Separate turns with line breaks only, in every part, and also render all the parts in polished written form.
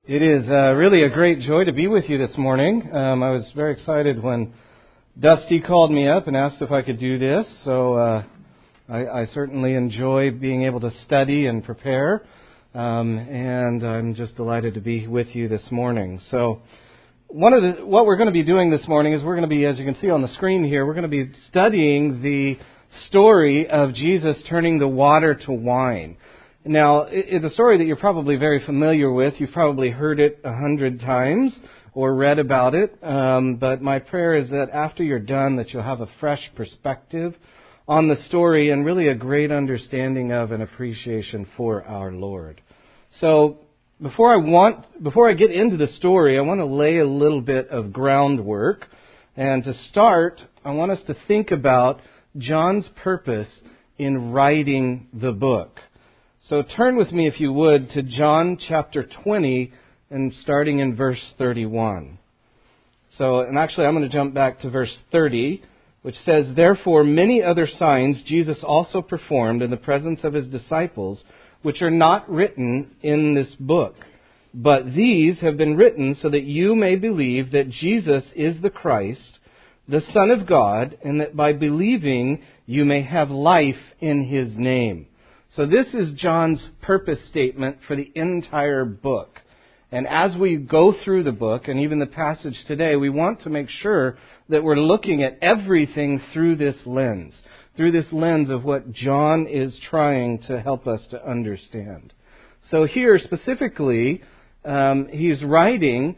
It is really a great joy to be with you this morning. I was very excited when Dusty called me up and asked if I could do this. So I certainly enjoy being able to study and prepare. And I'm just delighted to be with you this morning. So what we're going to be doing this morning is we're going to be, as you can see on the screen here, we're going to be studying the story of Jesus turning the water to wine. Now, it's a story that you're probably very familiar with. You've probably heard it 100 times or read about it. But my prayer is that after you're done, that you'll have a fresh perspective on the story and really a great understanding of and appreciation for our Lord. So, before I get into the story, I want to lay a little bit of groundwork. And to start, I want us to think about John's purpose in writing the book. So turn with me, if you would, to John chapter 20 and starting in verse 31. And actually I'm going to jump back to verse 30, which says, "Therefore many other signs Jesus also performed in the presence of his disciples, which are not written in this book. But these have been written so that you may believe that Jesus is the Christ, the Son of God, and that by believing you may have life in his name." So this is John's purpose statement for the entire book. And as we go through the book, and even the passage today, we want to make sure that we're looking at everything through this lens of what John is trying to help us to understand. So here specifically, he's writing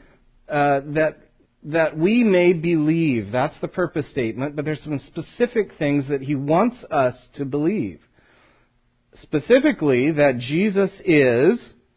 that we may believe. That's the purpose statement, but there's some specific things that he wants us to believe. Specifically, that Jesus is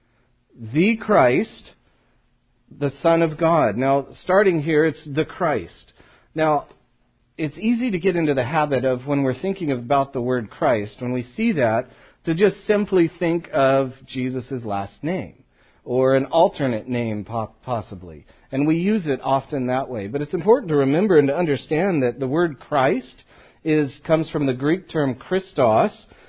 the Christ, the Son of God. Now, starting here, it's the Christ. Now, it's easy to get into the habit of, when we're thinking about the word Christ, when we see that, to just simply think of Jesus' last name, or an alternate name possibly. And we use it often that way. But it's important to remember and to understand that the word Christ comes from the Greek term Christos,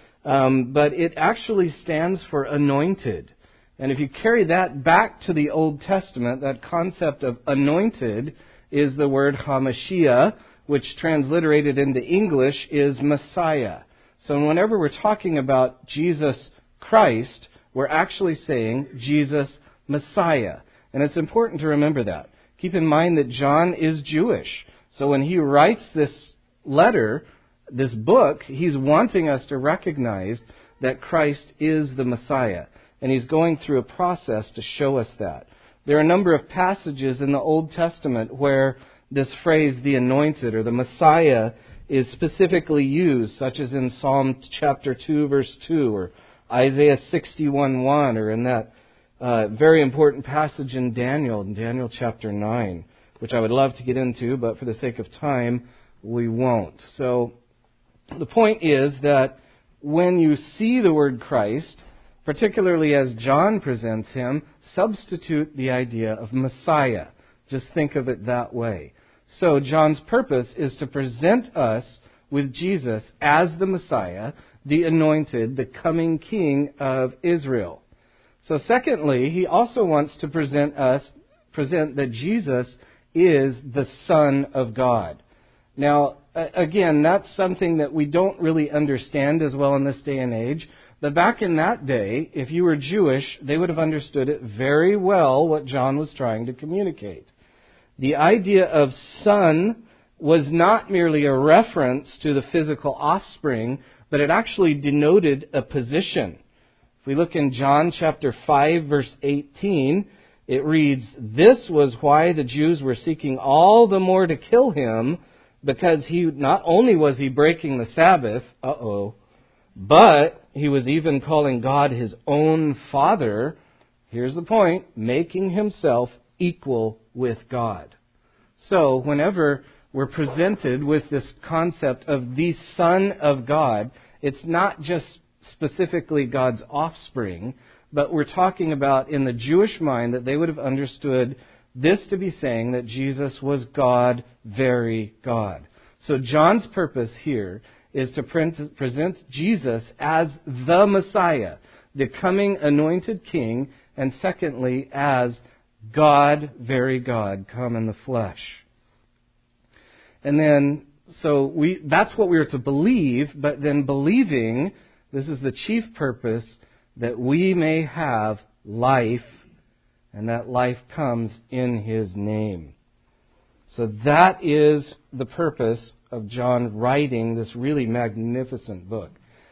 but it actually stands for anointed. And if you carry that back to the Old Testament, that concept of anointed is the word Hamashiach, which transliterated into English is Messiah. So whenever we're talking about Jesus Christ, we're actually saying Jesus Messiah. And it's important to remember that. Keep in mind that John is Jewish. So when he writes this letter, this book, he's wanting us to recognize that Christ is the Messiah. And he's going through a process to show us that. There are a number of passages in the Old Testament where this phrase, the anointed, or the Messiah, is specifically used, such as in Psalm chapter 2, verse 2, or Isaiah 61:1, or in that very important passage in Daniel chapter 9, which I would love to get into, but for the sake of time, we won't. So, the point is that when you see the word Christ, particularly as John presents him, substitute the idea of Messiah. Just think of it that way. So John's purpose is to present us with Jesus as the Messiah, the anointed, the coming King of Israel. So secondly, he also wants to present that Jesus is the Son of God. Now, again, that's something that we don't really understand as well in this day and age. But back in that day, if you were Jewish, they would have understood it very well what John was trying to communicate. The idea of son was not merely a reference to the physical offspring, but it actually denoted a position. If we look in John chapter 5, verse 18, it reads, "This was why the Jews were seeking all the more to kill him, because he not only was he breaking the Sabbath, but he was even calling God his own Father," here's the point, "making himself equal with God." So whenever we're presented with this concept of the Son of God, it's not just specifically God's offspring, but we're talking about, in the Jewish mind, that they would have understood this to be saying that Jesus was God, very God. So John's purpose here is to present Jesus as the Messiah, the coming anointed King, and secondly, as God, very God, come in the flesh. And then, that's what we are to believe, but then believing, this is the chief purpose, that we may have life, and that life comes in His name. So that is the purpose of John writing this really magnificent book.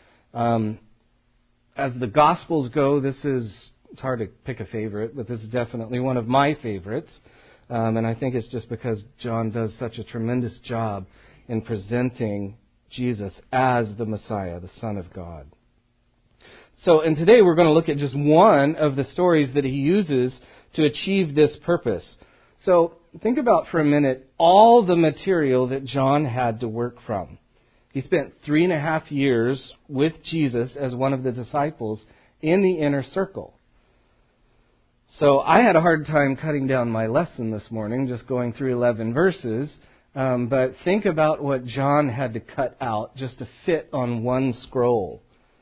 As the Gospels go, it's hard to pick a favorite, but this is definitely one of my favorites. And I think it's just because John does such a tremendous job in presenting Jesus as the Messiah, the Son of God. And today we're going to look at just one of the stories that he uses to achieve this purpose. So think about for a minute all the material that John had to work from. He spent 3.5 years with Jesus as one of the disciples in the inner circle. So I had a hard time cutting down my lesson this morning, just going through 11 verses. But think about what John had to cut out just to fit on one scroll.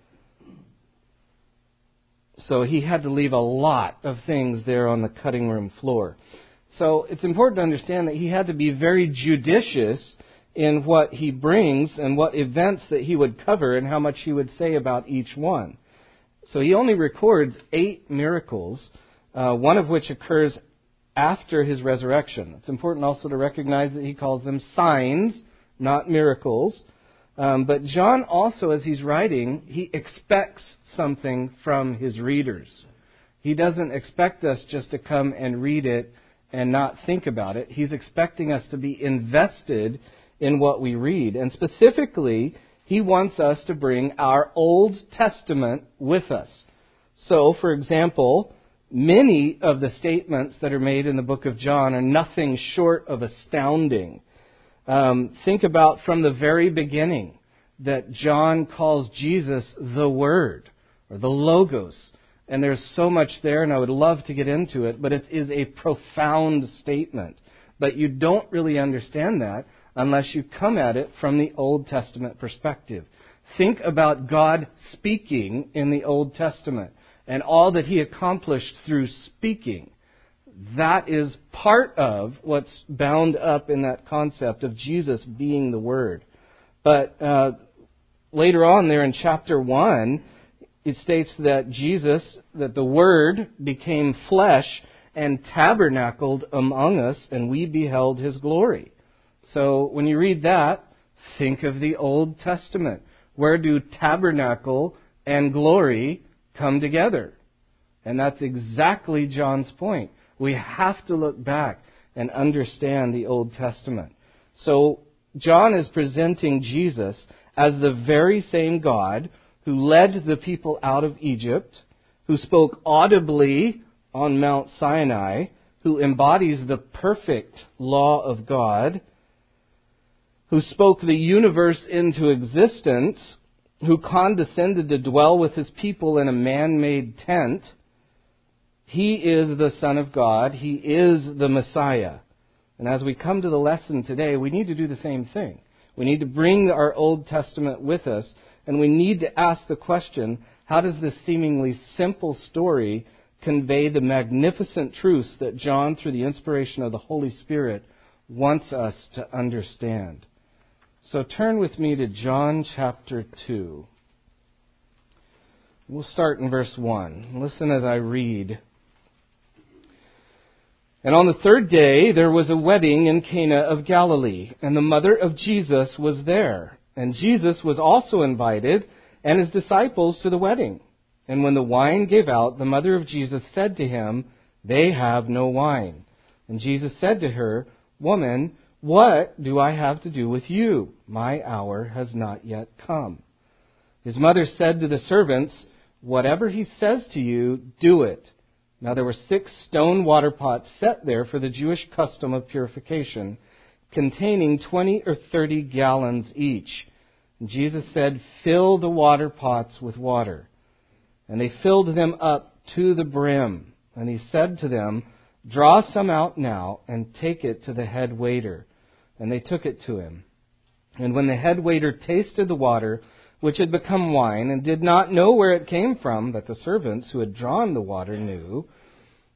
So he had to leave a lot of things there on the cutting room floor. So it's important to understand that he had to be very judicious in what he brings and what events that he would cover and how much he would say about each one. So he only records 8 miracles, one of which occurs after his resurrection. It's important also to recognize that he calls them signs, not miracles. But John also, as he's writing, he expects something from his readers. He doesn't expect us just to come and read it and not think about it. He's expecting us to be invested in what we read. And specifically, he wants us to bring our Old Testament with us. So, for example, many of the statements that are made in the book of John are nothing short of astounding. Think about from the very beginning that John calls Jesus the Word, or the Logos. And there's so much there, and I would love to get into it, but it is a profound statement. But you don't really understand that unless you come at it from the Old Testament perspective. Think about God speaking in the Old Testament and all that He accomplished through speaking. That is part of what's bound up in that concept of Jesus being the Word. But later on there in chapter 1, it states that that the Word became flesh and tabernacled among us, and we beheld His glory. So when you read that, think of the Old Testament. Where do tabernacle and glory come together? And that's exactly John's point. We have to look back and understand the Old Testament. So John is presenting Jesus as the very same God who led the people out of Egypt, who spoke audibly on Mount Sinai, who embodies the perfect law of God, who spoke the universe into existence, who condescended to dwell with His people in a man-made tent. He is the Son of God. He is the Messiah. And as we come to the lesson today, we need to do the same thing. We need to bring our Old Testament with us, and we need to ask the question, how does this seemingly simple story convey the magnificent truths that John, through the inspiration of the Holy Spirit, wants us to understand? So turn with me to John chapter 2. We'll start in verse 1. Listen as I read. And on the 3rd day there was a wedding in Cana of Galilee, and the mother of Jesus was there. And Jesus was also invited, and His disciples to the wedding. And when the wine gave out, the mother of Jesus said to Him, "They have no wine." And Jesus said to her, "Woman, what do I have to do with you? My hour has not yet come." His mother said to the servants, "Whatever He says to you, do it." Now there were 6 stone water pots set there for the Jewish custom of purification, containing 20 or 30 gallons each. And Jesus said, "Fill the water pots with water." And they filled them up to the brim. And He said to them, "Draw some out now and take it to the head waiter." And they took it to Him. And when the head waiter tasted the water, which had become wine, and did not know where it came from, but the servants who had drawn the water knew,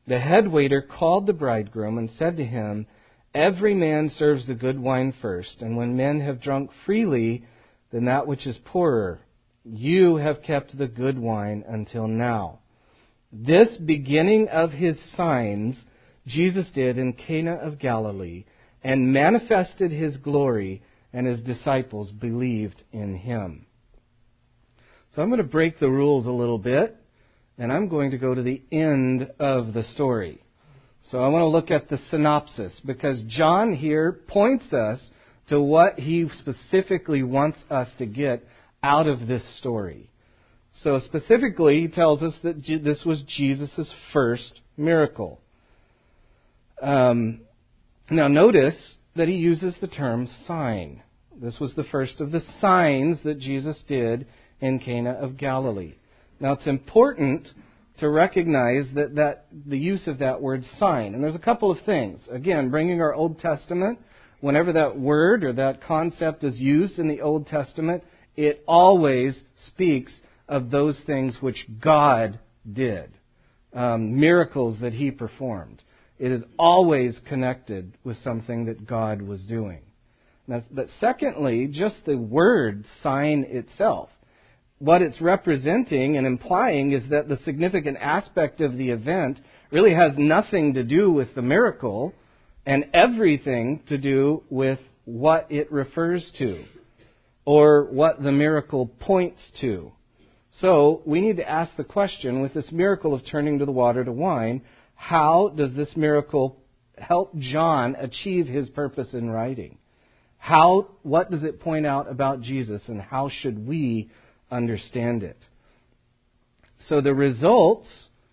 The head waiter called the bridegroom and said to him, "Every man serves the good wine first, and when men have drunk freely, then that which is poorer. You have kept the good wine until now." This beginning of his signs Jesus did in Cana of Galilee, and manifested his glory, and his disciples believed in him. So I'm going to break the rules a little bit, and I'm going to go to the end of the story. So I want to look at the synopsis, because John here points us to what he specifically wants us to get out of this story. So specifically, he tells us that this was Jesus' first miracle. Now notice that he uses the term sign. This was the first of the signs that Jesus did in Cana of Galilee. Now it's important to recognize that the use of that word sign. And there's a couple of things. Again, bringing our Old Testament, whenever that word or that concept is used in the Old Testament, it always speaks of those things which God did, miracles that He performed. It is always connected with something that God was doing. But secondly, just the word sign itself, what it's representing and implying is that the significant aspect of the event really has nothing to do with the miracle and everything to do with what it refers to or what the miracle points to. So we need to ask the question, with this miracle of turning the water to wine, how does this miracle help John achieve his purpose in writing? What does it point out about Jesus, and how should we understand it? So the results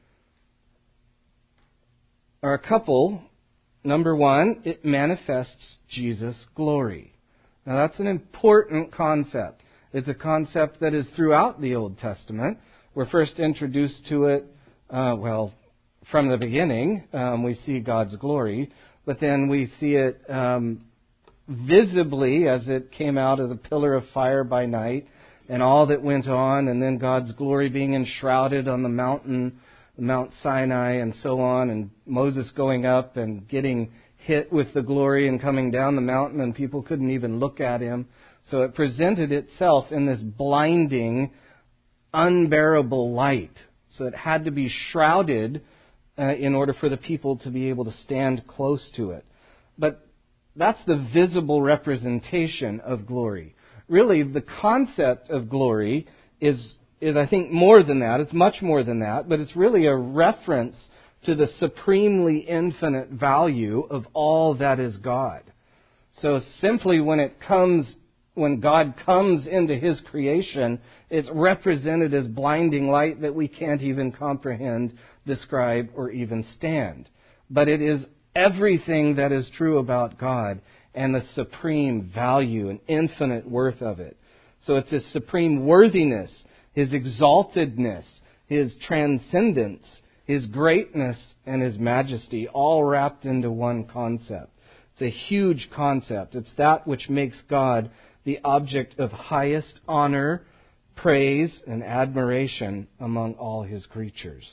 are a couple. Number one, it manifests Jesus' glory. Now that's an important concept. It's a concept that is throughout the Old Testament. We're first introduced to it, from the beginning. We see God's glory, but then we see it visibly as it came out as a pillar of fire by night, and all that went on, and then God's glory being enshrouded on the mountain, Mount Sinai, and so on, and Moses going up and getting hit with the glory and coming down the mountain, and people couldn't even look at him. So it presented itself in this blinding, unbearable light. So it had to be shrouded in order for the people to be able to stand close to it. But that's the visible representation of glory. Really, the concept of glory is I think more than that. It's much more than that, but it's really a reference to the supremely infinite value of all that is God. So simply when God comes into His creation, it's represented as blinding light that we can't even comprehend, describe, or even stand. But it is everything that is true about God and the supreme value and infinite worth of it. So it's His supreme worthiness, His exaltedness, His transcendence, His greatness, and His majesty, all wrapped into one concept. It's a huge concept. It's that which makes God the object of highest honor, praise, and admiration among all His creatures.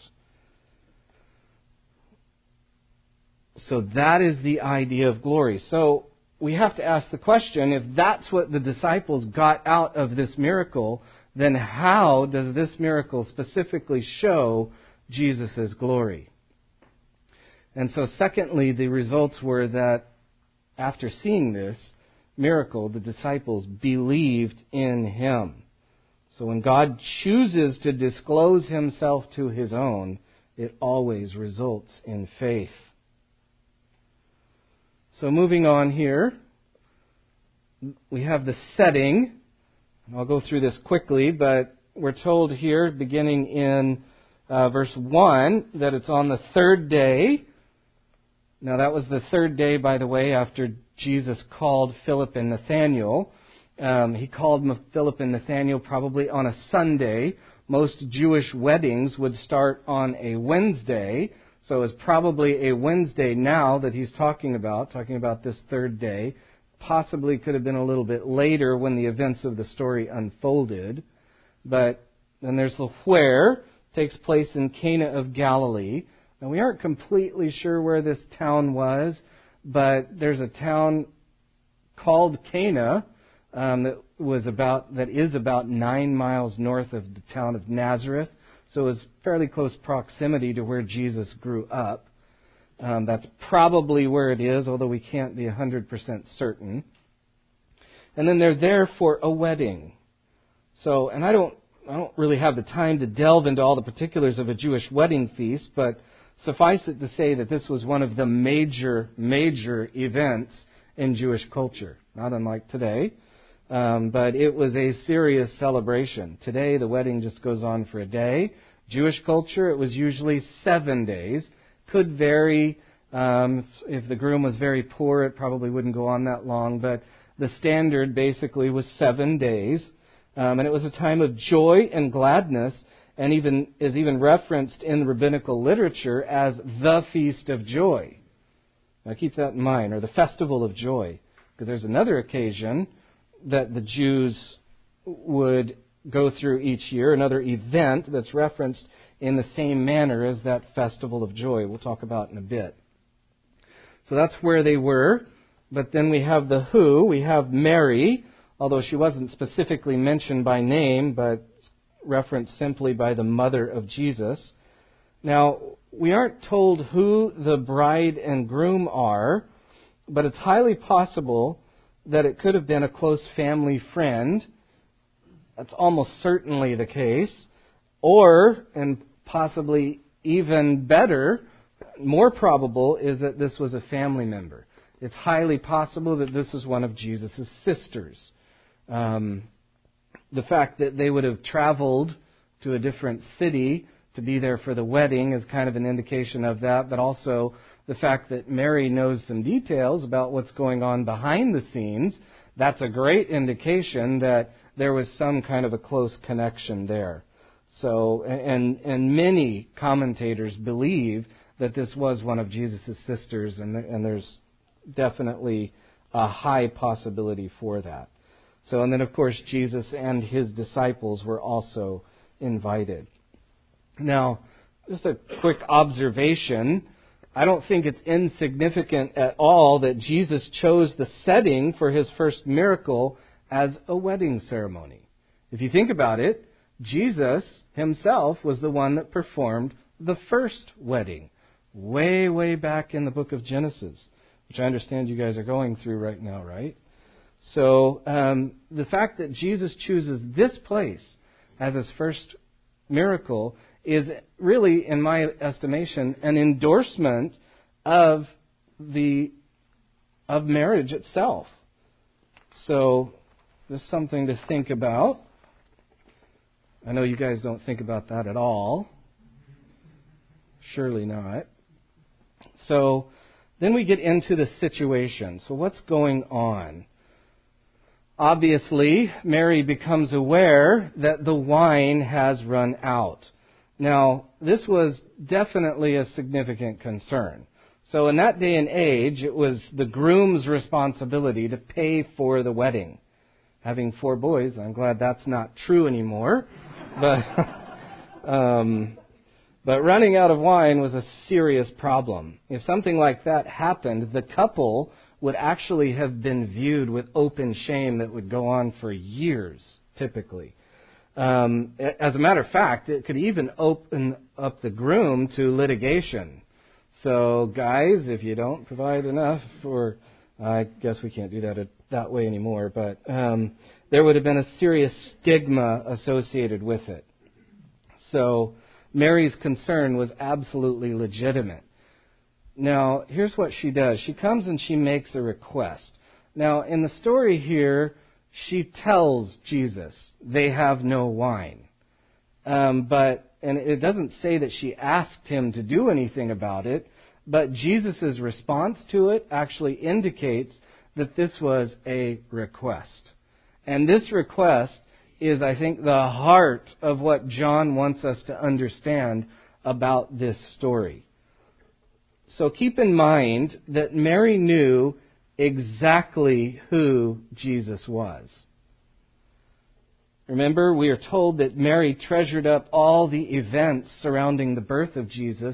So that is the idea of glory. So we have to ask the question, if that's what the disciples got out of this miracle, then how does this miracle specifically show Jesus' glory? And so secondly, the results were that after seeing this miracle, the disciples believed in Him. So when God chooses to disclose Himself to His own, it always results in faith. So moving on here, we have the setting. I'll go through this quickly, but we're told here, beginning in verse 1, that it's on the third day. Now that was the third day, by the way, after Jesus called Philip and Nathanael. He called Philip and Nathanael probably on a Sunday. Most Jewish weddings would start on a Wednesday. So it's probably a Wednesday now that he's talking about this third day. Possibly could have been a little bit later when the events of the story unfolded. But then there's the where, takes place in Cana of Galilee. Now, we aren't completely sure where this town was, but there's a town called Cana that is about 9 miles north of the town of Nazareth. So it was fairly close proximity to where Jesus grew up. That's probably where it is, although we can't be 100% certain. And then they're there for a wedding. So, and I don't really have the time to delve into all the particulars of a Jewish wedding feast, but suffice it to say that this was one of the major events in Jewish culture, not unlike today. But it was a serious celebration. Today, the wedding just goes on for a day. Jewish culture, it was usually 7 days. Could vary. If the groom was very poor, it probably wouldn't go on that long. But the standard basically was 7 days. And it was a time of joy and gladness, and is even referenced in rabbinical literature as the Feast of Joy. Now keep that in mind, or the Festival of Joy. Because there's another occasion that the Jews would go through each year, another event that's referenced in the same manner as that Festival of Joy we'll talk about in a bit. So that's where they were. But then we have the who. We have Mary, although she wasn't specifically mentioned by name, but referenced simply by the mother of Jesus. Now, we aren't told who the bride and groom are, but it's highly possible that it could have been a close family friend. That's almost certainly the case. Or, and possibly even better, more probable, is that this was a family member. It's highly possible that this is one of Jesus' sisters. The fact that they would have traveled to a different city to be there for the wedding is kind of an indication of that, but also the fact that Mary knows some details about what's going on behind the scenes, that's a great indication that there was some kind of a close connection there. So, and many commentators believe that this was one of Jesus' sisters, and there's definitely a high possibility for that. So, and then of course Jesus and his disciples were also invited. Now, just a quick observation. I don't think it's insignificant at all that Jesus chose the setting for his first miracle as a wedding ceremony. If you think about it, Jesus himself was the one that performed the first wedding, way back in the book of Genesis, which I understand you guys are going through right now, right? So the fact that Jesus chooses this place as his first miracle is really, in my estimation, an endorsement of marriage itself. So this is something to think about. I know you guys don't think about that at all. Surely not. So then we get into the situation. So what's going on? Obviously, Mary becomes aware that the wine has run out. Now, this was definitely a significant concern. So in that day and age, it was the groom's responsibility to pay for the wedding. Having 4 boys, I'm glad that's not true anymore. But running out of wine was a serious problem. If something like that happened, the couple would actually have been viewed with open shame that would go on for years, typically. As a matter of fact, it could even open up the groom to litigation. So, guys, if you don't provide enough, or I guess we can't do that way anymore, but there would have been a serious stigma associated with it. So, Mary's concern was absolutely legitimate. Now, here's what she does. She comes and she makes a request. Now, in the story here, she tells Jesus they have no wine. And it doesn't say that she asked him to do anything about it, but Jesus' response to it actually indicates that this was a request. And this request is, I think, the heart of what John wants us to understand about this story. So keep in mind that Mary knew exactly who Jesus was. Remember, we are told that Mary treasured up all the events surrounding the birth of Jesus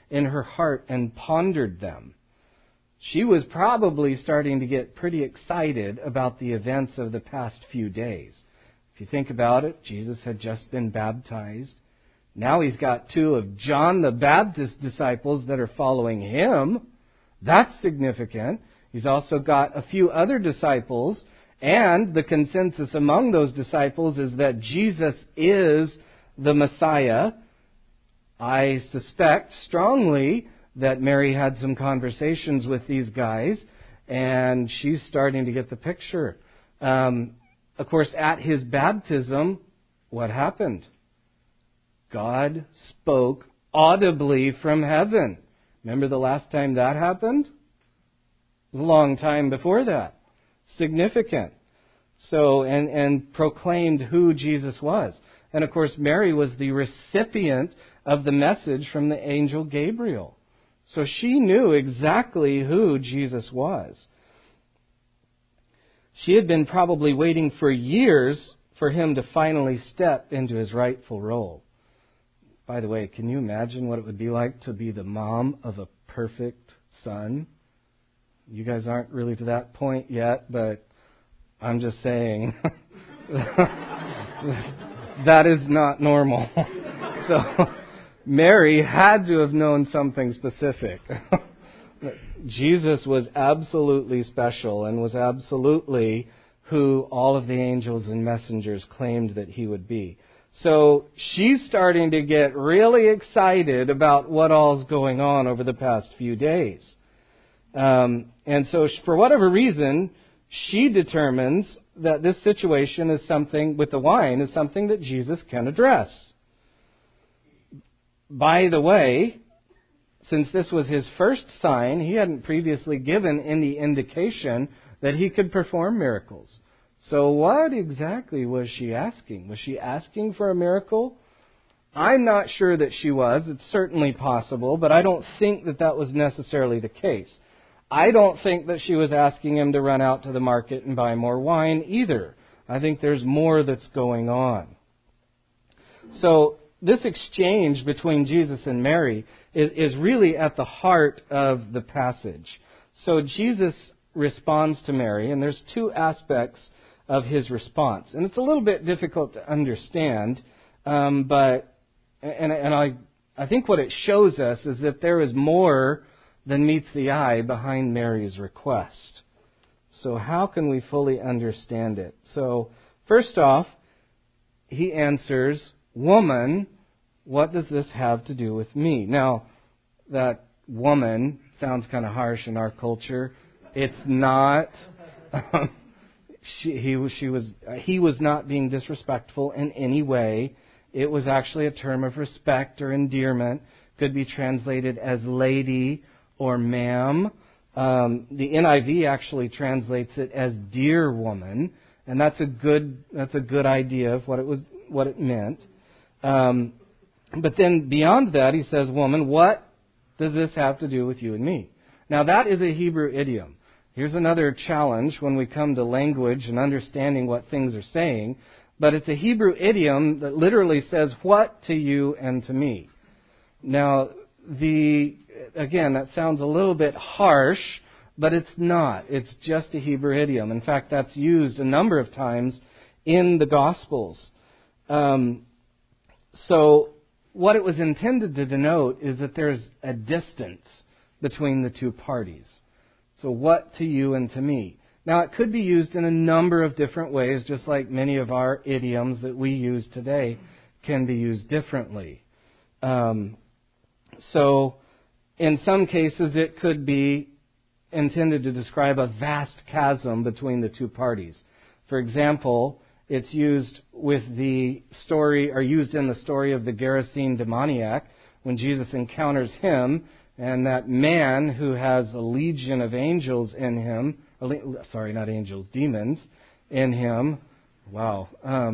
in her heart and pondered them. She was probably starting to get pretty excited about the events of the past few days. If you think about it, Jesus had just been baptized. Now he's got 2 of John the Baptist's disciples that are following him. That's significant. He's also got a few other disciples, and the consensus among those disciples is that Jesus is the Messiah. I suspect strongly that Mary had some conversations with these guys, and she's starting to get the picture. Of course, at his baptism, what happened? God spoke audibly from heaven. Remember the last time that happened? It was a long time before that. Significant. So, and proclaimed who Jesus was. And of course, Mary was the recipient of the message from the angel Gabriel. So she knew exactly who Jesus was. She had been probably waiting for years for him to finally step into his rightful role. By the way, can you imagine what it would be like to be the mom of a perfect son? You guys aren't really to that point yet, but I'm just saying that is not normal. So Mary had to have known something specific. Jesus was absolutely special and was absolutely who all of the angels and messengers claimed that he would be. So she's starting to get really excited about what all's going on over the past few days. And so for whatever reason, she determines that this situation is something, with the wine, is something that Jesus can address. By the way, since this was his first sign, he hadn't previously given any indication that he could perform miracles. So what exactly was she asking? Was she asking for a miracle? I'm not sure that she was. It's certainly possible, but I don't think that that was necessarily the case. I don't think that she was asking him to run out to the market and buy more wine either. I think there's more that's going on. So this exchange between Jesus and Mary is really at the heart of the passage. So Jesus responds to Mary, and there's 2 aspects of his response. And it's a little bit difficult to understand, but I think what it shows us is that there is more than meets the eye behind Mary's request. So how can we fully understand it? So first off, he answers, "Woman, what does this have to do with me?" Now, that woman sounds kind of harsh in our culture. It's not. He was not being disrespectful in any way. It was actually a term of respect or endearment. Could be translated as lady or ma'am. The NIV actually translates it as dear woman, and that's a good idea of what it meant. But then beyond that, he says, "Woman, what does this have to do with you and me?" Now that is a Hebrew idiom. Here's another challenge when we come to language and understanding what things are saying. But it's a Hebrew idiom that literally says, "What to you and to me?" Now, again, that sounds a little bit harsh, but it's not. It's just a Hebrew idiom. In fact, that's used a number of times in the Gospels. So what it was intended to denote is that there's a distance between the 2 parties. So what to you and to me? Now, it could be used in a number of different ways, just like many of our idioms that we use today can be used differently. So in some cases, it could be intended to describe a vast chasm between the 2 parties. For example, it's used with the story, or used in the story of the Gerasene demoniac, when Jesus encounters him and that man who has a legion of angels in him, not angels, demons in him. Wow.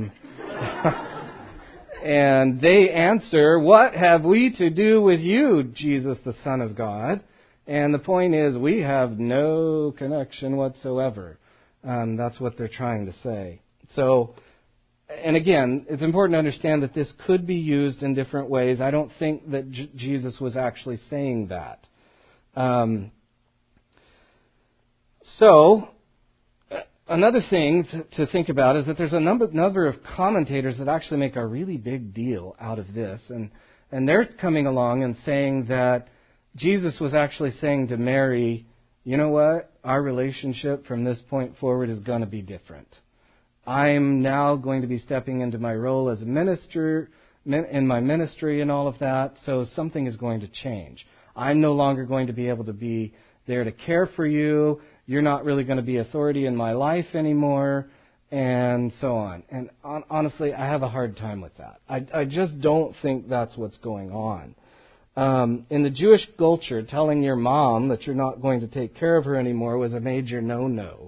And they answer, "What have we to do with you, Jesus, the Son of God?" And the point is, we have no connection whatsoever. That's what they're trying to say. So And again, it's important to understand that this could be used in different ways. I don't think that Jesus was actually saying that. Another thing to think about is that there's a number of commentators that actually make a really big deal out of this. And they're coming along and saying that Jesus was actually saying to Mary, you know what? Our relationship from this point forward is going to be different. I'm now going to be stepping into my role as a minister, in my ministry and all of that, so something is going to change. I'm no longer going to be able to be there to care for you. You're not really going to be authority in my life anymore, and so on. And honestly, I have a hard time with that. I just don't think that's what's going on. In the Jewish culture, telling your mom that you're not going to take care of her anymore was a major no-no.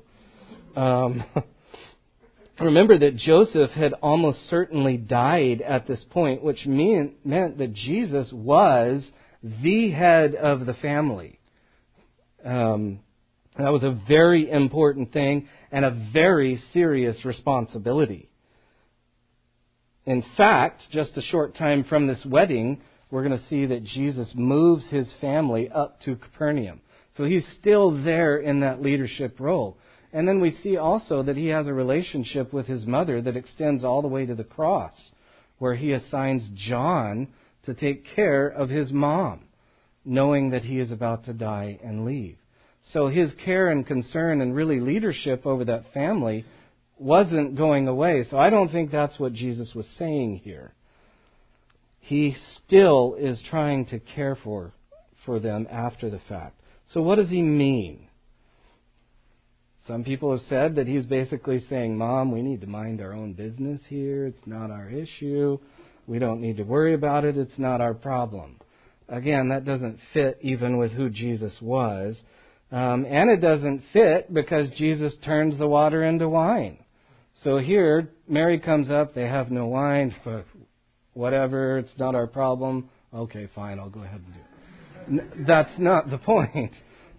Remember that Joseph had almost certainly died at this point, which meant that Jesus was the head of the family. That was a very important thing and a very serious responsibility. In fact, just a short time from this wedding, we're going to see that Jesus moves his family up to Capernaum. So he's still there in that leadership role. And then we see also that he has a relationship with his mother that extends all the way to the cross, where he assigns John to take care of his mom, knowing that he is about to die and leave. So his care and concern and really leadership over that family wasn't going away. So I don't think that's what Jesus was saying here. He still is trying to care for them after the fact. So what does he mean? Some people have said that he's basically saying, Mom, we need to mind our own business here. It's not our issue. We don't need to worry about it. It's not our problem. Again, that doesn't fit even with who Jesus was. And it doesn't fit because Jesus turns the water into wine. So here, Mary comes up. They have no wine. Whatever. It's not our problem. Okay, fine. I'll go ahead and do it. That's not the point.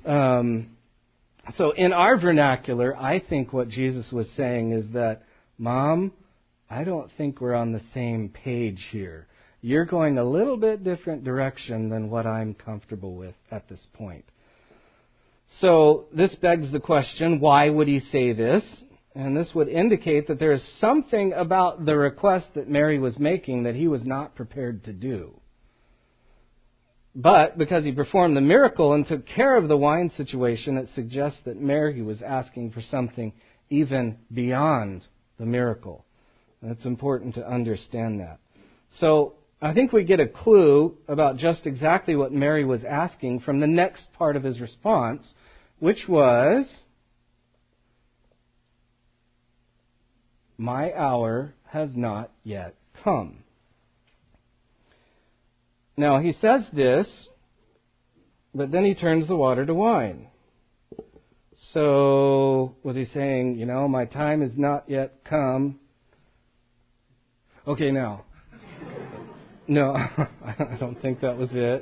So in our vernacular, I think what Jesus was saying is that, Mom, I don't think we're on the same page here. You're going a little bit different direction than what I'm comfortable with at this point. So this begs the question, why would he say this? And this would indicate that there is something about the request that Mary was making that he was not prepared to do. But because he performed the miracle and took care of the wine situation, it suggests that Mary was asking for something even beyond the miracle. And it's important to understand that. So I think we get a clue about just exactly what Mary was asking from the next part of his response, which was, my hour has not yet come. Now, he says this, but then he turns the water to wine. So, was he saying, my time has not yet come? Okay, now. No, I don't think that was it.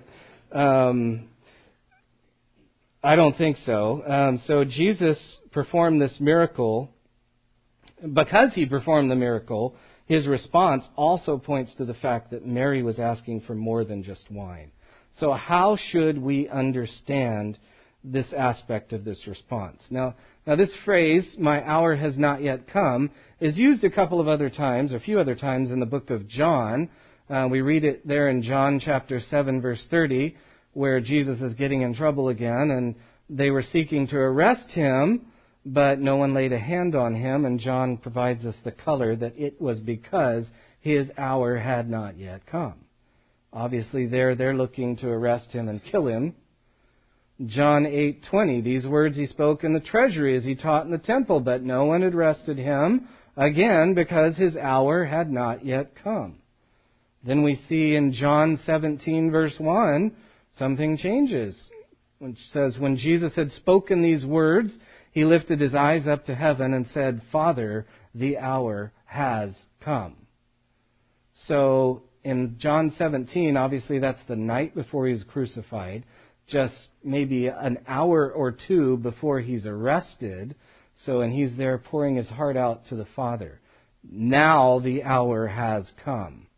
I don't think so. So Jesus performed this miracle. Because he performed the miracle, his response also points to the fact that Mary was asking for more than just wine. So how should we understand this aspect of this response? Now this phrase, my hour has not yet come, is used a couple of other times, or a few other times in the book of John. We read it there in John chapter 7, verse 30, where Jesus is getting in trouble again, and they were seeking to arrest him, but no one laid a hand on him, and John provides us the color that it was because his hour had not yet come. Obviously, they're looking to arrest him and kill him. John 8:20, these words he spoke in the treasury as he taught in the temple, but no one had arrested him, again, because his hour had not yet come. Then we see in John 17, verse 1, something changes. Which says, when Jesus had spoken these words, he lifted his eyes up to heaven and said, Father, the hour has come. So in John 17, obviously that's the night before he's crucified, just maybe an hour or two before he's arrested. And he's there pouring his heart out to the Father. Now the hour has come.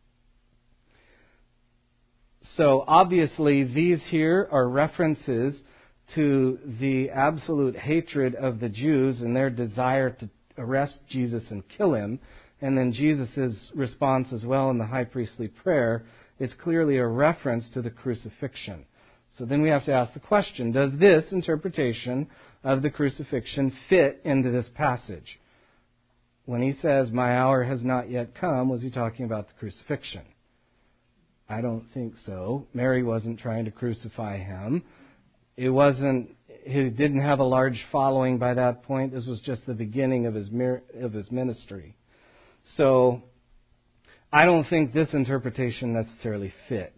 So obviously these here are references to the absolute hatred of the Jews and their desire to arrest Jesus and kill him. And then Jesus' response as well in the high priestly prayer is clearly a reference to the crucifixion. So then we have to ask the question, does this interpretation of the crucifixion fit into this passage? When he says, my hour has not yet come, was he talking about the crucifixion? I don't think so. Mary wasn't trying to crucify him. He didn't have a large following by that point. This was just the beginning of his ministry. So I don't think this interpretation necessarily fits.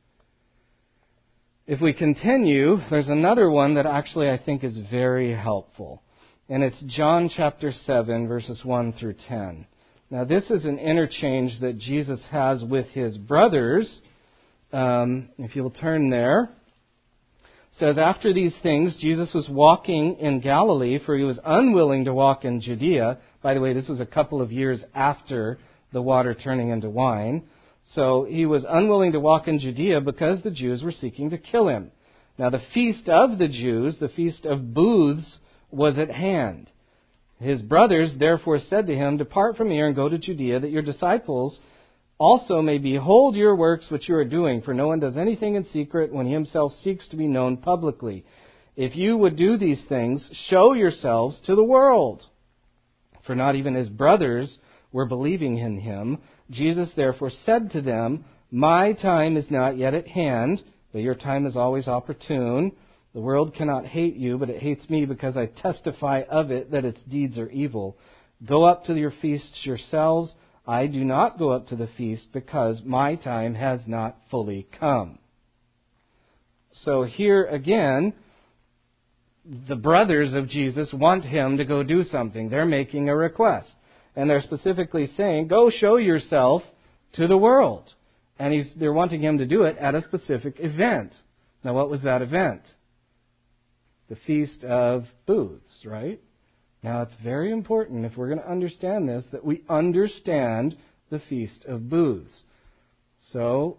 If we continue, there's another one that actually I think is very helpful. And it's John chapter 7, verses 1 through 10. Now this is an interchange that Jesus has with his brothers. If you'll turn there. It says, after these things, Jesus was walking in Galilee, for he was unwilling to walk in Judea. By the way, this was a couple of years after the water turning into wine. So he was unwilling to walk in Judea because the Jews were seeking to kill him. Now the feast of the Jews, the feast of booths, was at hand. His brothers therefore said to him, depart from here and go to Judea, that your disciples also may behold your works which you are doing. For no one does anything in secret when he himself seeks to be known publicly. If you would do these things, show yourselves to the world. For not even his brothers were believing in him. Jesus therefore said to them, my time is not yet at hand, but your time is always opportune. The world cannot hate you, but it hates me because I testify of it that its deeds are evil. Go up to your feasts yourselves. I do not go up to the feast because my time has not fully come. So here again, the brothers of Jesus want him to go do something. They're making a request. And they're specifically saying, go show yourself to the world. And they're wanting him to do it at a specific event. Now what was that event? The Feast of Booths, right? Now it's very important, if we're going to understand this, that we understand the Feast of Booths. So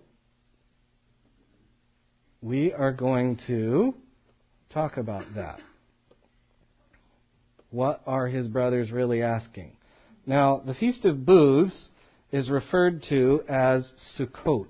we are going to talk about that. What are his brothers really asking? Now, the Feast of Booths is referred to as Sukkot.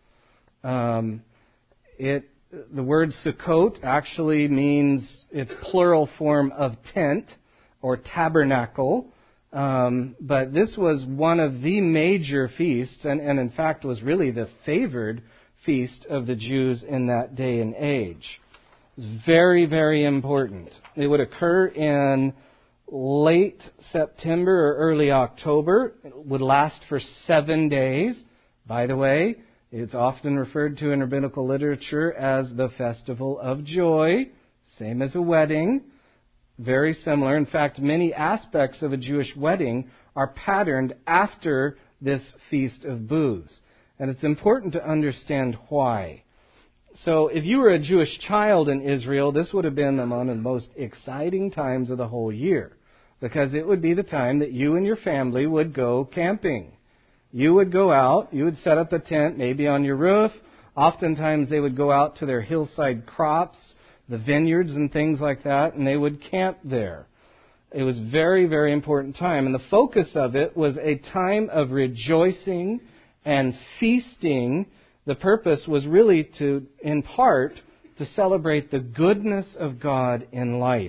The word Sukkot actually means, it's plural form of tent or tabernacle. But this was one of the major feasts, and in fact was really the favored feast of the Jews in that day and age. It was very, very important. It would occur in late September or early October. It would last for 7 days. By the way, it's often referred to in rabbinical literature as the Festival of Joy, same as a wedding, very similar. In fact, many aspects of a Jewish wedding are patterned after this Feast of Booths. And it's important to understand why. So if you were a Jewish child in Israel, this would have been one of the most exciting times of the whole year, because it would be the time that you and your family would go camping. You would go out, you would set up a tent, maybe on your roof. Oftentimes they would go out to their hillside crops, the vineyards and things like that, and they would camp there. It was a very, very important time. And the focus of it was a time of rejoicing and feasting. The purpose was really to, in part, to celebrate the goodness of God in life.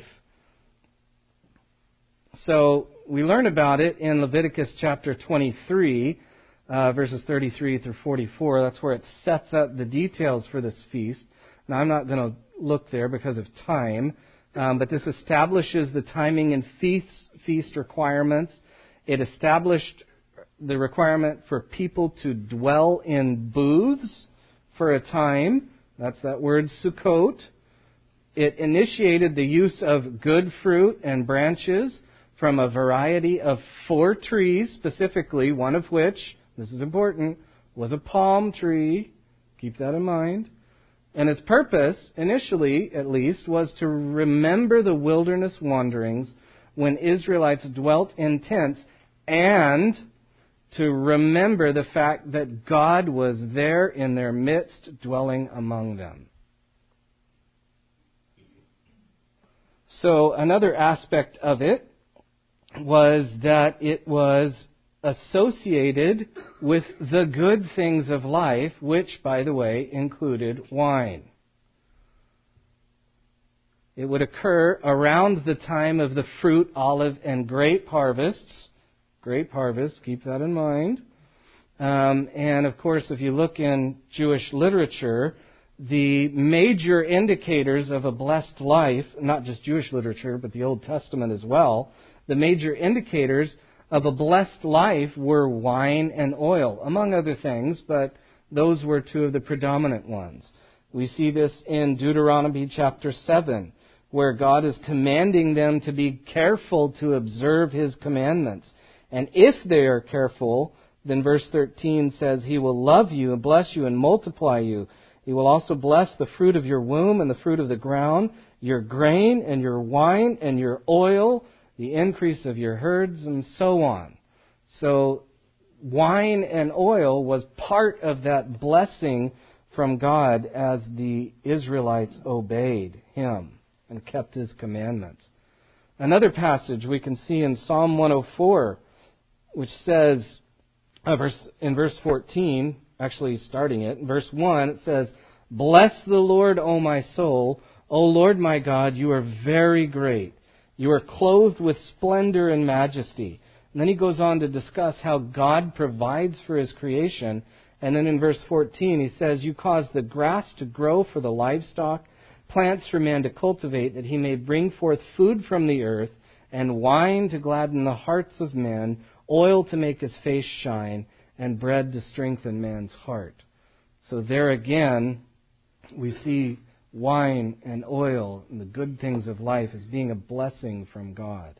So we learn about it in Leviticus chapter 23, verses 33 through 44. That's where it sets up the details for this feast. Now, I'm not going to look there because of time, but this establishes the timing and feast requirements. It established the requirement for people to dwell in booths for a time. That's that word Sukkot. It initiated the use of good fruit and branches from a variety of 4 trees, specifically, one of which, this is important, was a palm tree. Keep that in mind. And its purpose, initially at least, was to remember the wilderness wanderings when Israelites dwelt in tents and to remember the fact that God was there in their midst, dwelling among them. So another aspect of it was that it was associated with the good things of life, which, by the way, included wine. It would occur around the time of the fruit, olive, and grape harvests. Grape harvest, keep that in mind. And of course, if you look in Jewish literature, the major indicators of a blessed life, not just Jewish literature, but the Old Testament as well, the major indicators of a blessed life were wine and oil, among other things, but those were two of the predominant ones. We see this in Deuteronomy chapter 7, where God is commanding them to be careful to observe His commandments. And if they are careful, then verse 13 says, He will love you and bless you and multiply you. He will also bless the fruit of your womb and the fruit of the ground, your grain and your wine and your oil, the increase of your herds, and so on. So wine and oil was part of that blessing from God as the Israelites obeyed Him and kept His commandments. Another passage we can see in Psalm 104, which says, in verse 14, actually starting it, in verse 1, it says, Bless the Lord, O my soul. O Lord my God, you are very great. You are clothed with splendor and majesty. And then he goes on to discuss how God provides for His creation. And then in verse 14 he says, You cause the grass to grow for the livestock, plants for man to cultivate, that he may bring forth food from the earth, and wine to gladden the hearts of men, oil to make his face shine, and bread to strengthen man's heart. So there again, we see wine and oil and the good things of life as being a blessing from God.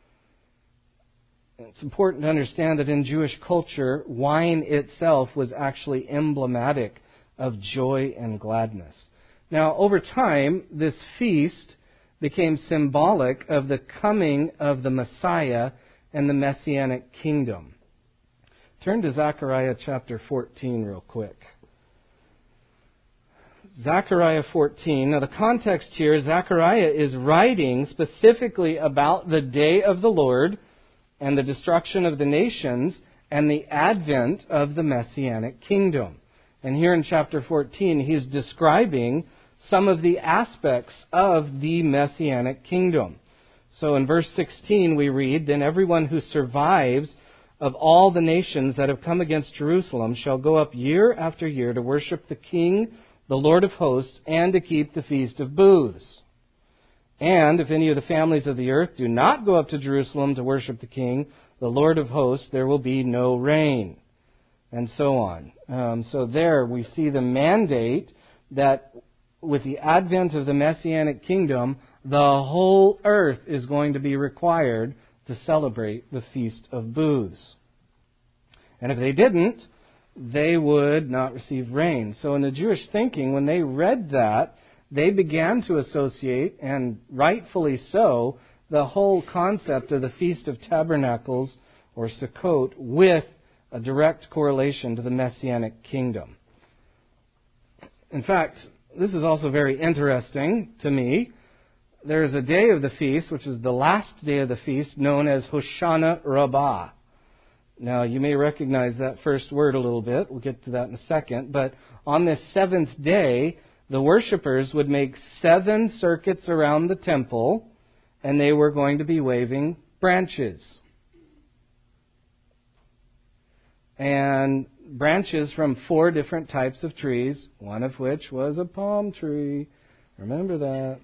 It's important to understand that in Jewish culture, wine itself was actually emblematic of joy and gladness. Now, over time, this feast became symbolic of the coming of the Messiah and the Messianic kingdom. Turn to Zechariah chapter 14 real quick. Zechariah 14. Now the context here, Zechariah is writing specifically about the day of the Lord and the destruction of the nations and the advent of the Messianic kingdom. And here in chapter 14, he's describing some of the aspects of the Messianic kingdom. So in verse 16 we read, Then everyone who survives of all the nations that have come against Jerusalem shall go up year after year to worship the King, the Lord of hosts, and to keep the Feast of Booths. And if any of the families of the earth do not go up to Jerusalem to worship the King, the Lord of hosts, there will be no rain. And so on. So there we see the mandate that with the advent of the Messianic kingdom, the whole earth is going to be required to celebrate the Feast of Booths. And if they didn't, they would not receive rain. So in the Jewish thinking, when they read that, they began to associate, and rightfully so, the whole concept of the Feast of Tabernacles, or Sukkot, with a direct correlation to the Messianic kingdom. In fact, this is also very interesting to me. There is a day of the feast, which is the last day of the feast, known as Hoshana Rabbah. Now, you may recognize that first word a little bit. We'll get to that in a second. But on this seventh day, the worshipers would make 7 circuits around the temple, and they were going to be waving branches. And branches from 4 different types of trees, one of which was a palm tree. Remember that.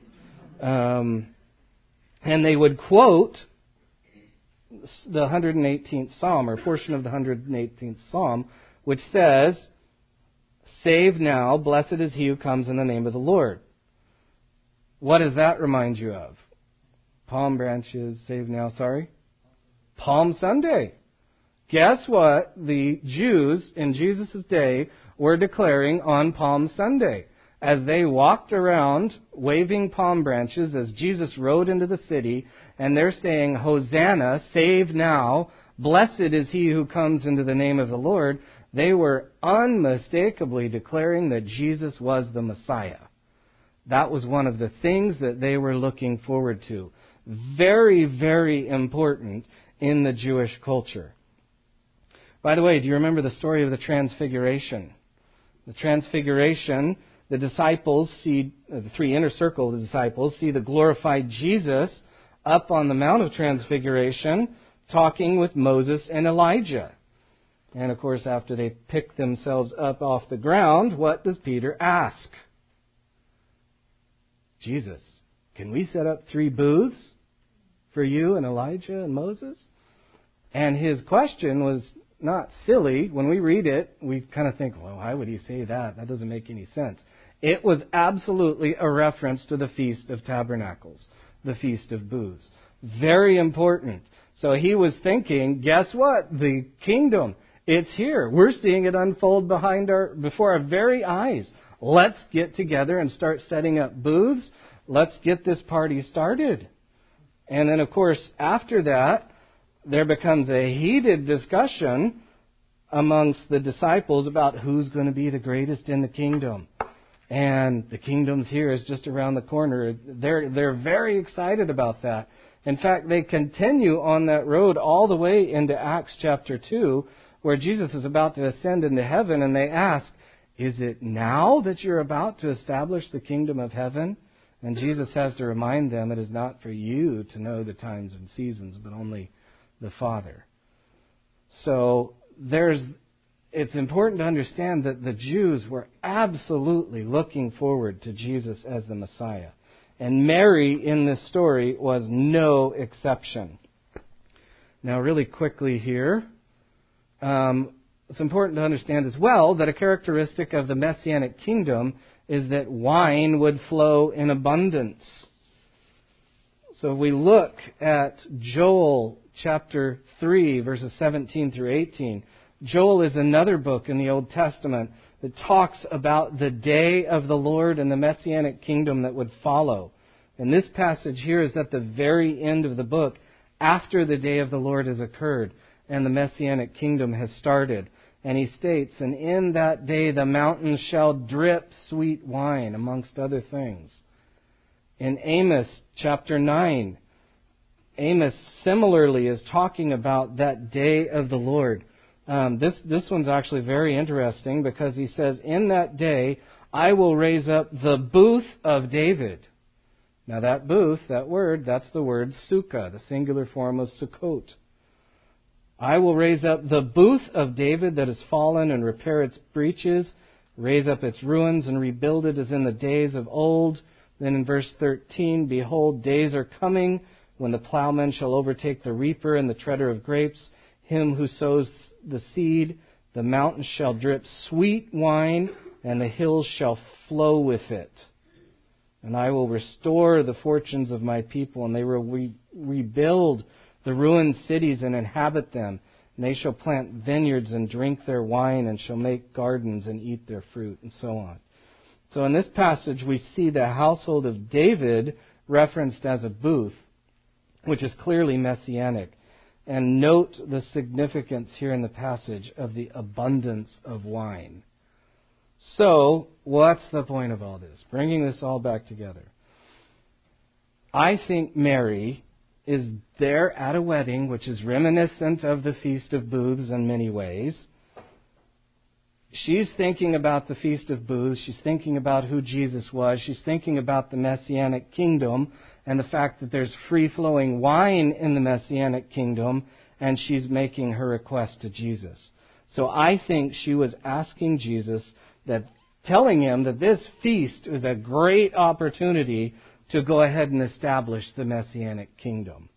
And they would quote the 118th Psalm, or a portion of the 118th Psalm, which says, Save now, blessed is he who comes in the name of the Lord. What does that remind you of? Palm branches, save now, Palm Sunday. Guess what the Jews in Jesus' day were declaring on Palm Sunday? As they walked around waving palm branches as Jesus rode into the city, and they're saying, Hosanna, save now, blessed is he who comes into the name of the Lord, they were unmistakably declaring that Jesus was the Messiah. That was one of the things that they were looking forward to. Very, very important in the Jewish culture. By the way, do you remember the story of the Transfiguration? The Transfiguration, the disciples see, the three inner circle of the disciples see the glorified Jesus up on the Mount of Transfiguration talking with Moses and Elijah. And of course, after they pick themselves up off the ground, what does Peter ask? Jesus, can we set up 3 booths for you and Elijah and Moses? And his question was not silly. When we read it, we kind of think, well, why would he say that? That doesn't make any sense. It was absolutely a reference to the Feast of Tabernacles, the Feast of Booths. Very important. So he was thinking, guess what? The kingdom, it's here. We're seeing it unfold before our very eyes. Let's get together and start setting up booths. Let's get this party started. And then, of course, after that, there becomes a heated discussion amongst the disciples about who's going to be the greatest in the kingdom. And the kingdom's here is just around the corner. They're very excited about that. In fact, they continue on that road all the way into Acts chapter 2, where Jesus is about to ascend into heaven, and they ask, is it now that you're about to establish the kingdom of heaven? And Jesus has to remind them it is not for you to know the times and seasons, but only the Father. So it's important to understand that the Jews were absolutely looking forward to Jesus as the Messiah. And Mary in this story was no exception. Now, really quickly here, it's important to understand as well that a characteristic of the Messianic kingdom is that wine would flow in abundance. So if we look at Joel chapter 3, verses 17 through 18, Joel is another book in the Old Testament that talks about the day of the Lord and the Messianic kingdom that would follow. And this passage here is at the very end of the book, after the day of the Lord has occurred and the Messianic kingdom has started. And he states, and in that day the mountains shall drip sweet wine, amongst other things. In Amos chapter 9, Amos similarly is talking about that day of the Lord. This one's actually very interesting because he says, in that day I will raise up the booth of David. Now that booth, that word, that's the word sukkah, the singular form of Sukkot. I will raise up the booth of David that has fallen and repair its breaches, raise up its ruins and rebuild it as in the days of old. Then in verse 13, behold, days are coming when the plowman shall overtake the reaper and the treader of grapes, him who sows the seed. The mountains shall drip sweet wine, and the hills shall flow with it. And I will restore the fortunes of my people, and they will rebuild the ruined cities and inhabit them. And they shall plant vineyards and drink their wine, and shall make gardens and eat their fruit, and so on. So in this passage we see the household of David referenced as a booth, which is clearly messianic. And note the significance here in the passage of the abundance of wine. So, what's the point of all this? Bringing this all back together. I think Mary is there at a wedding, which is reminiscent of the Feast of Booths in many ways. She's thinking about the Feast of Booths. She's thinking about who Jesus was. She's thinking about the Messianic kingdom and the fact that there's free-flowing wine in the Messianic kingdom, and she's making her request to Jesus. So I think she was asking Jesus, telling him that this feast is a great opportunity to go ahead and establish the Messianic kingdom.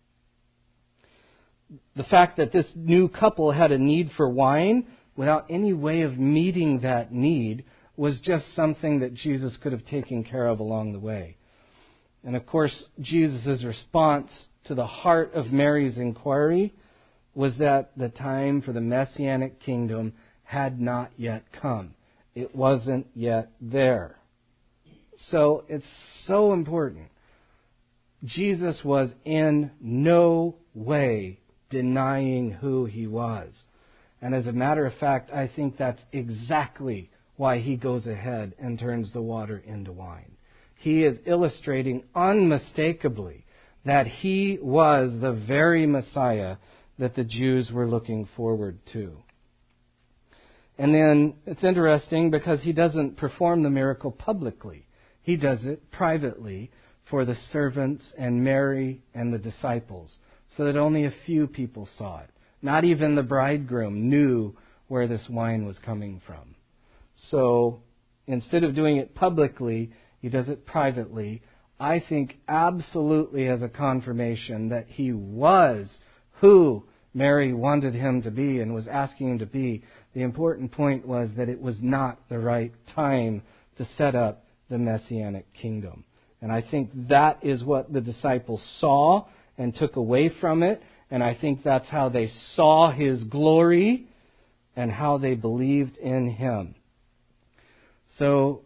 The fact that this new couple had a need for wine without any way of meeting that need was just something that Jesus could have taken care of along the way. And of course, Jesus' response to the heart of Mary's inquiry was that the time for the Messianic kingdom had not yet come. It wasn't yet there. So it's so important. Jesus was in no way denying who he was. And as a matter of fact, I think that's exactly why he goes ahead and turns the water into wine. He is illustrating unmistakably that he was the very Messiah that the Jews were looking forward to. And then it's interesting because he doesn't perform the miracle publicly. He does it privately for the servants and Mary and the disciples, so that only a few people saw it. Not even the bridegroom knew where this wine was coming from. So instead of doing it publicly, he does it privately. I think absolutely as a confirmation that he was who Mary wanted him to be and was asking him to be. The important point was that it was not the right time to set up the Messianic kingdom. And I think that is what the disciples saw and took away from it. And I think that's how they saw his glory and how they believed in him. So,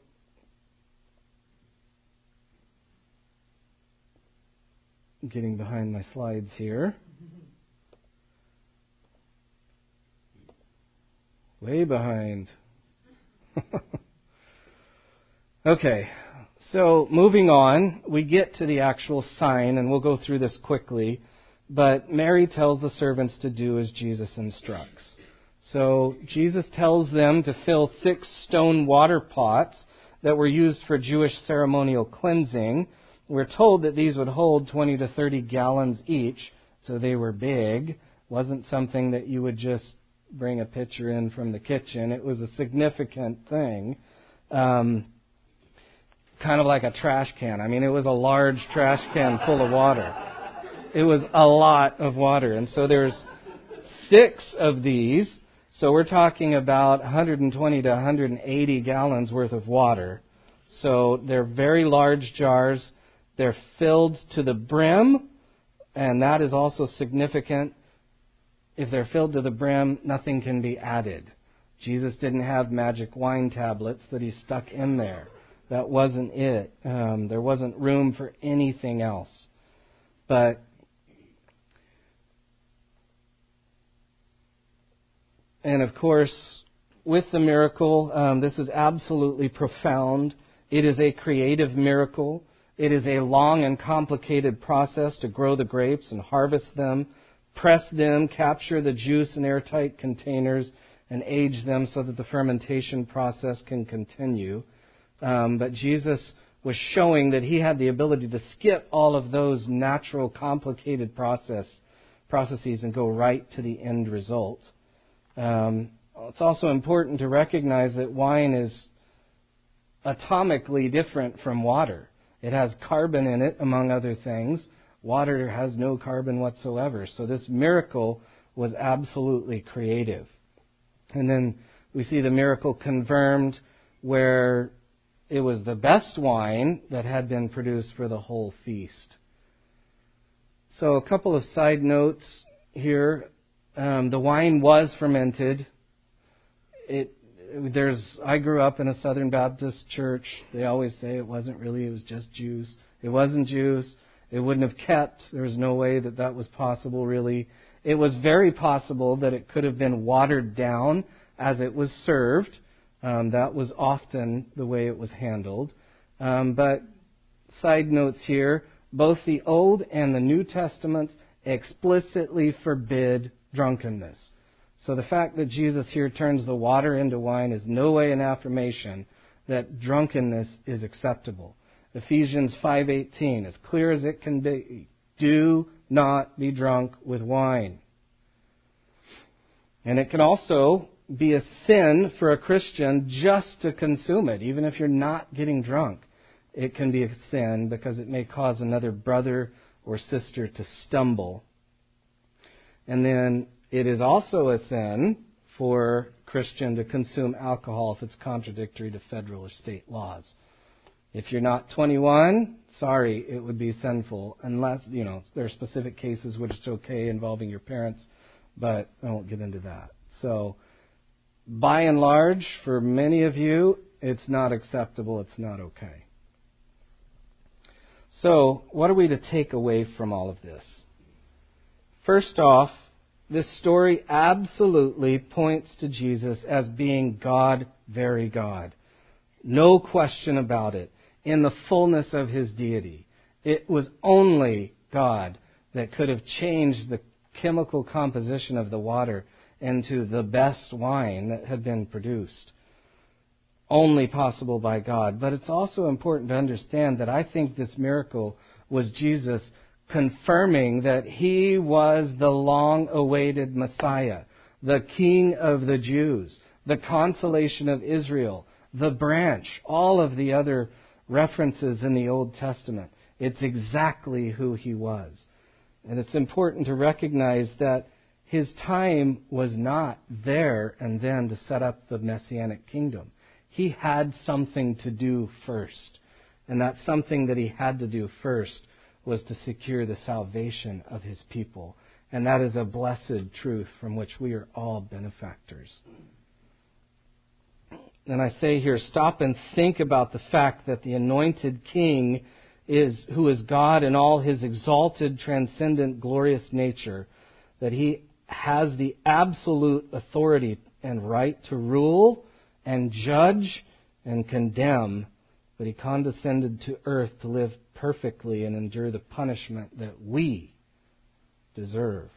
getting behind my slides here. Way behind. Okay, so moving on, we get to the actual sign, and we'll go through this quickly. But Mary tells the servants to do as Jesus instructs. So Jesus tells them to fill 6 stone water pots that were used for Jewish ceremonial cleansing. We're told that these would hold 20 to 30 gallons each, so they were big. It wasn't something that you would just bring a pitcher in from the kitchen. It was a significant thing. Kind of like a trash can. I mean, it was a large trash can full of water. It was a lot of water. And so there's 6 of these. So we're talking about 120 to 180 gallons worth of water. So they're very large jars. They're filled to the brim. And that is also significant. If they're filled to the brim, nothing can be added. Jesus didn't have magic wine tablets that he stuck in there. That wasn't it. There wasn't room for anything else. But and of course, with the miracle, this is absolutely profound. It is a creative miracle. It is a long and complicated process to grow the grapes and harvest them, press them, capture the juice in airtight containers, and age them so that the fermentation process can continue. But Jesus was showing that he had the ability to skip all of those natural, complicated processes and go right to the end result. It's also important to recognize that wine is atomically different from water. It has carbon in it, among other things. Water has no carbon whatsoever. So this miracle was absolutely creative. And then we see the miracle confirmed where it was the best wine that had been produced for the whole feast. So a couple of side notes here. The wine was fermented. I grew up in a Southern Baptist church. They always say it wasn't really, it was just juice. It wasn't juice. It wouldn't have kept. There was no way that was possible, really. It was very possible that it could have been watered down as it was served. That was often the way it was handled. But side notes here, both the Old and the New Testaments explicitly forbid drunkenness. So the fact that Jesus here turns the water into wine is no way an affirmation that drunkenness is acceptable. Ephesians 5:18, as clear as it can be, do not be drunk with wine. And it can also be a sin for a Christian just to consume it. Even if you're not getting drunk, it can be a sin because it may cause another brother or sister to stumble. And then it is also a sin for a Christian to consume alcohol if it's contradictory to federal or state laws. If you're not 21, sorry, it would be sinful unless, there are specific cases which it's okay involving your parents, but I won't get into that. So, by and large, for many of you, it's not acceptable, it's not okay. So, what are we to take away from all of this? First off, This story absolutely points to Jesus as being God, very God. No question about it. In the fullness of his deity. It was only God that could have changed the chemical composition of the water into the best wine that had been produced. Only possible by God. But it's also important to understand that I think this miracle was Jesus confirming that he was the long-awaited Messiah, the King of the Jews, the consolation of Israel, the branch, all of the other references in the Old Testament. It's exactly who he was. And it's important to recognize that his time was not there and then to set up the Messianic kingdom. He had something to do first. And that something that he had to do first was to secure the salvation of his people. And that is a blessed truth from which we are all benefactors. And I say here, stop and think about the fact that the anointed king who is God in all his exalted, transcendent, glorious nature, that he has the absolute authority and right to rule and judge and condemn, but he condescended to earth to live perfectly and endure the punishment that we deserve.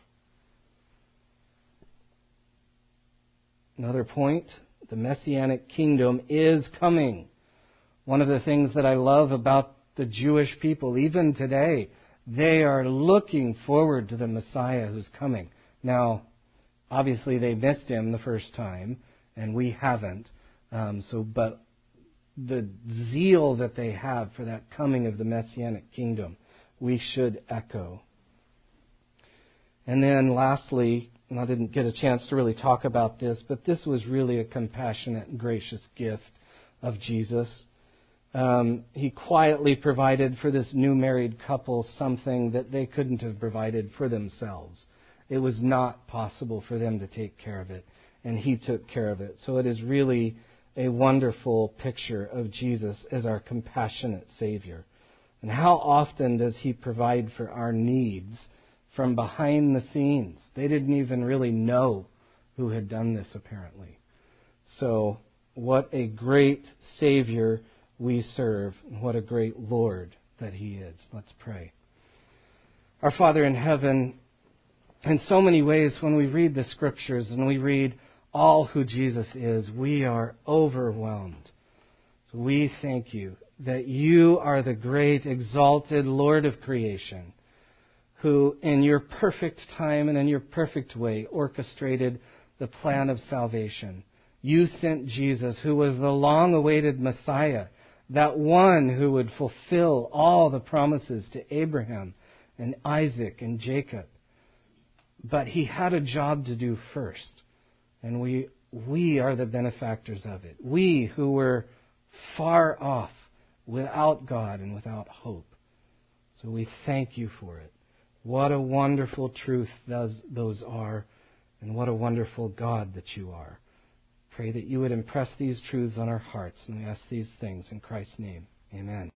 Another point, the Messianic kingdom is coming. One of the things that I love about the Jewish people, even today, they are looking forward to the Messiah who's coming. Now, obviously they missed him the first time, and we haven't. But the zeal that they have for that coming of the Messianic kingdom, we should echo. And then lastly, and I didn't get a chance to really talk about this, but this was really a compassionate and gracious gift of Jesus. He quietly provided for this new married couple something that they couldn't have provided for themselves. It was not possible for them to take care of it, and he took care of it. So it is really a wonderful picture of Jesus as our compassionate Savior. And how often does he provide for our needs from behind the scenes? They didn't even really know who had done this, apparently. So what a great Savior we serve, and what a great Lord that he is. Let's pray. Our Father in heaven, in so many ways when we read the Scriptures and we read all who Jesus is, we are overwhelmed. So we thank you that you are the great exalted Lord of creation, who in your perfect time and in your perfect way orchestrated the plan of salvation. You sent Jesus, who was the long-awaited Messiah, that one who would fulfill all the promises to Abraham and Isaac and Jacob. But he had a job to do first. And we are the benefactors of it. We who were far off, without God and without hope. So we thank you for it. What a wonderful truth those are, and what a wonderful God that you are. Pray that you would impress these truths on our hearts, and we ask these things in Christ's name. Amen.